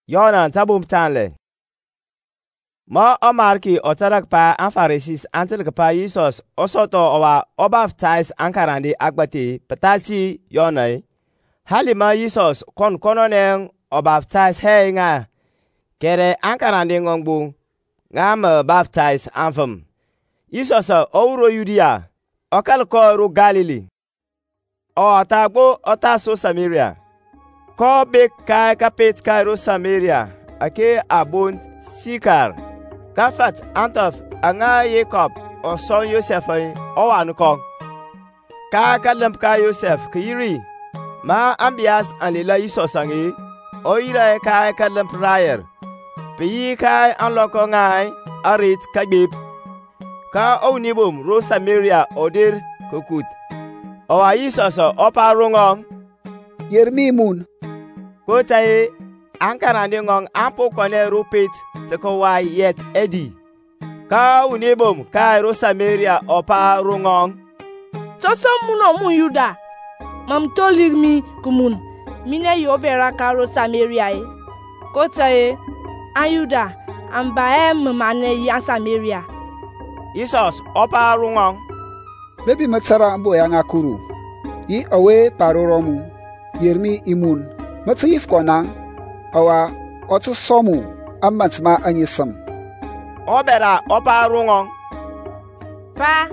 Yona tabum tanle. Ma omarki otarak pa an Pharisees antel pa Jesus osoto owa obaptize ankarandi agbati patasi yonai. Halima Jesus kon kononen obaptize hey nga. Kere ankarandi ngongbu ngam baptize anfum. Jesus ouro Judea okal ko ru Galilee. O atagbo otaso Samaria. Ko be kai kapet kairo Samaria ake abon Sikar. Kafat antof anga Jacob o son Joseph o wanuko. Ka kalamp ka Joseph kiri. Ma ambias anila Jesus angi. O ira ka kalamp rayer. Pi kai anloko ngai arit kagib. Ka o nibum ro Samaria odir kokut. O wa Jesus o parungong. Yermi mun. Kotaye ankarandi ngong ampo kone rupit teko wa yet edi. Ka unibum ka ro Samaria opa rungong. Toso muno mun Yuda. Mam tolig mi kumun. Mine yobera ka ro Samaria e. Kotaye an Yuda ambaem mane ya Samaria. Jesus opa rungong. Bebi matsara ambo ya ngakuru. Yi awe paroromu. Yermi imun. Matsif kona awa otu somu amatsma anyisam. Obera opa rungong. Pa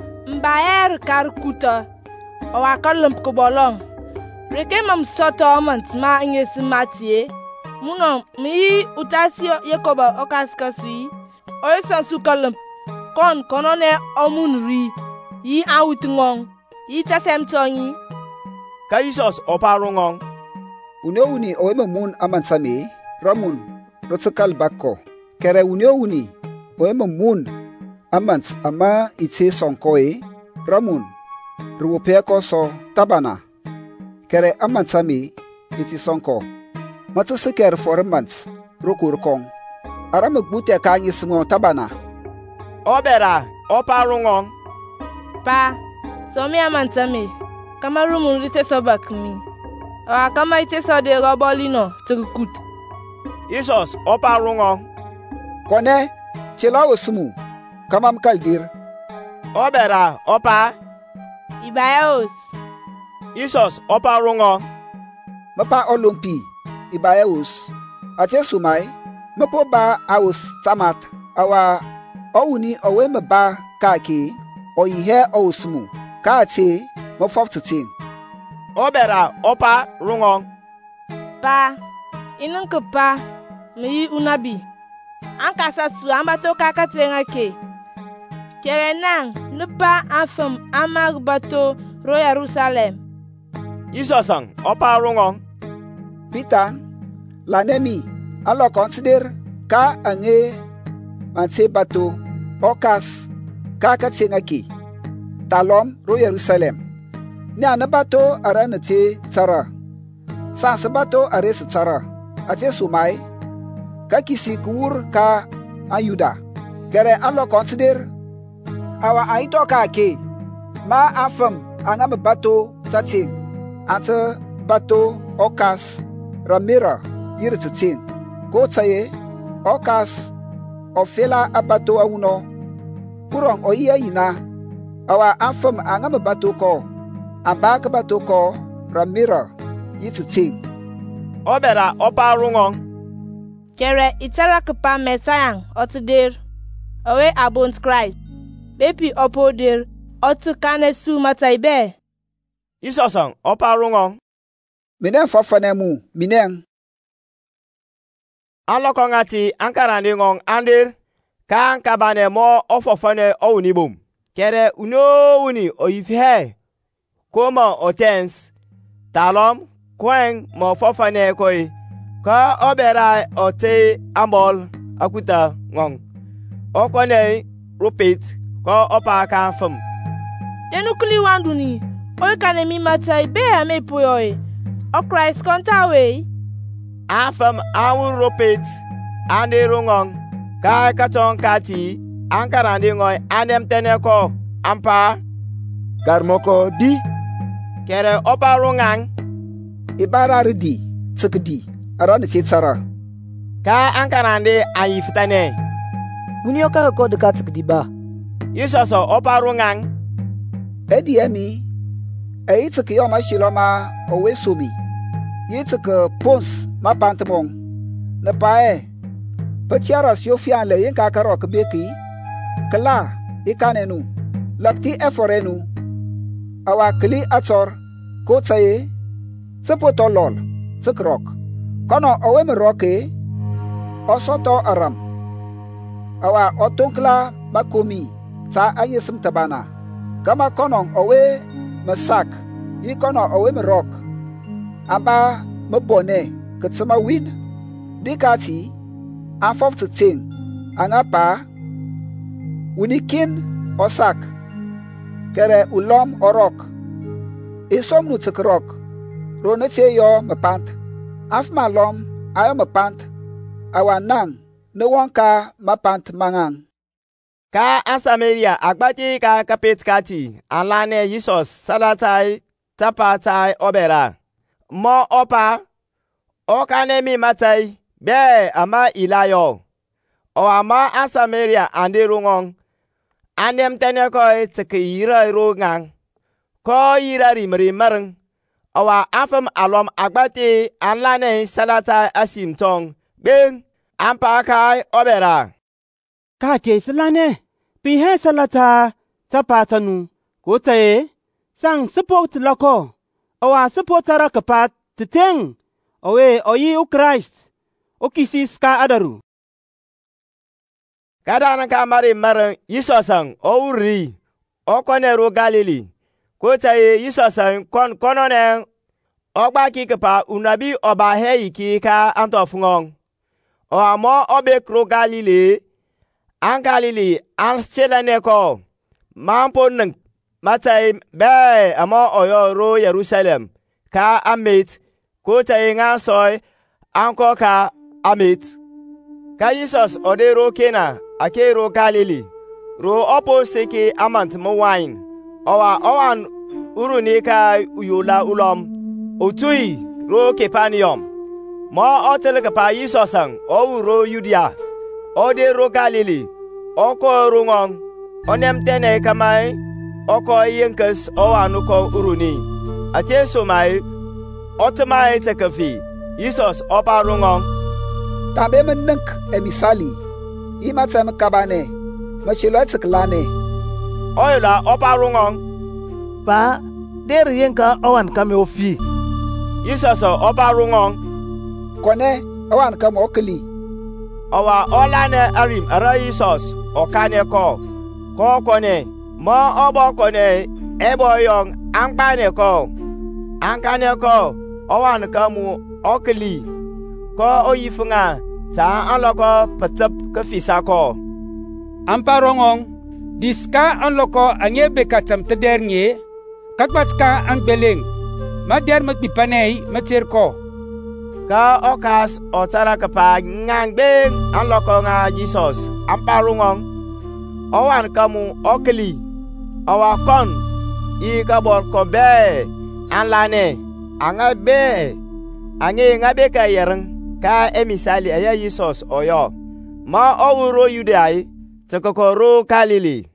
mbaer karkuta awa kalump kubolong. Reke mam soto amatsma anyisimati. Muno mi utasio Yakoba okaskasi. Oyesan su kalump kon konone omunri yi awutngong yi tasem tonyi. Ka Jesus opa rungong. Uneuni oema mun amansame ramun rotsakal bakko. Kere uneuni oema mun amants ama itse sonkoe ramun ruopeko so tabana. Kere amansame iti sonko. Matsusiker formants rokurkong. Aramukbute kanyi singo tabana. Obera opa rungong. Pa somi amansame kamarumun rite sobakmi. Awa kama ite so de robolino tukut. Jesus opa rungong. Kone chela osumu kamam kaldir. Obera opa. Ibayaos. Jesus opa rungong. Mapa olumpi ibayaos. Ate sumai mapo ba aus tamat awa ouni owe mba kaki oyihe osumu kati mofoftutin. Obera opa rungong. Pa inun pa mi unabi. Ankasa su ambato kakatenga ke. Kere nang nupa afam amagbato ro Jerusalem. Jesus opa rungong. Peter lanemi alo consider ka ange manse bato okas kakatenga ke. Talom ro Jerusalem. Ni anabato aranate tsara. Sansabato ares tsara. Ate sumai. Kakisi kuur ka ayuda. Kere alo consider. Awa aito ka ke. Ma afam angam bato tatin. Ante bato okas ramira yirtatin. Ko tsaye okas ofela abato awuno. Kurong oya ina. Awa afam angam bato ko. Ambaka bato ko ramira yititing. Obera opa rungong. Kere itara kapa mesayang otudir. Owe abont Christ. Bepi opodir otu kane su mataibe. Jesus opa rungong. Minen fafanemu minen. Aloko ngati ankarandi ngong andir. Kan kabane mo ofofane ounibum. Kere uno uni oifhe. Koma otens talom kweng mo fofane koi ka obera ote amol akuta ngong okone rupit ko opa ka fam denukuli wanduni oy kanemi matai be ame poyoy o Christ kontawe afam awun rupit ande rungong ka katon kati ankarandi ngoy anem teneko ampa garmoko di kere opa rungang. Ibara ridi tsikdi arane tsara. ka ankarande ayi fitane Bunyo ka ko dekat diba. Yesus oparu ngang edi emi eitik yo ma shiloma owe somi yitik pons ma pantmong na pae pachara siofian le yin ka karo ke beki kala ikanenu lapti eforenu awa kli ator ko tsaye tsepoto lol tsekrok kono owe me roke osoto aram awa otonkla makomi sa anyesim tabana kama kono owe masak yi kono owe me rok aba mabone ketsama win dikati afof tsing angapa unikin osak kere ulom orok isom nu tsekrok ronete yo mapant afma lom ayo mapant awanang ne wonka mapant mangang ka Samaria agbati ka kapet kati alane Yesus salatai tapatai obera mo opa okanemi matai be ama ilayo o ama Samaria anderungong anem tene ko tsikira rogang ko yira rimri marang awa afam alom agbati alane salatai asimtong ben ampa kai obera ka ke salane pi he salata tapatanu ko tae sang support lako awa support tara kapat teteng owe oyi u Christ o kisis ka adaru kadana ka mari marang Yesusang o uri o konero Galili ko tae Yesusang konone ogba ki kapa unabi oba he ki ka antofungong o amo obe kro Galili an Galili an selane ko mampo nang matai be amo oyo ro Jerusalem ka amit ko tae nga soy anko ka amit ka Jesus ode ro kena ake ro Galili ro opo seke amant mo wine owan uruni ka uyula ulom otui ro Kepanium mo otel ka pa Jesus ang o ro Judea ode ro Galili oko rungong onem tene kamai oko yenkas owan ko uruni ate somai otmai tekafi Jesus opa rungong tabe mennek emisali imatsam kabane machilot klane oyla opa rungong Pa der yenka owan kame ofi Jesus opa rungong kone awan kam okli owa olane arim ara Jesus okane ko kone mo obo kone ebo yong ankane ko owan kamu okli ko oyifunga ta aloko patap ka fisa ko amparongong diska anloko anye bekatam tedernye kakbatska anbeleng mader matbipanei mater ko ka okas otara kapa ngangbeng anloko nga Jesus amparungong owan kamu okli awakon i kabor ko be anlane anga be ange ngabe ka yerang ka emisali aya Jesus oyo ma owuro Yudai tekokoro Galili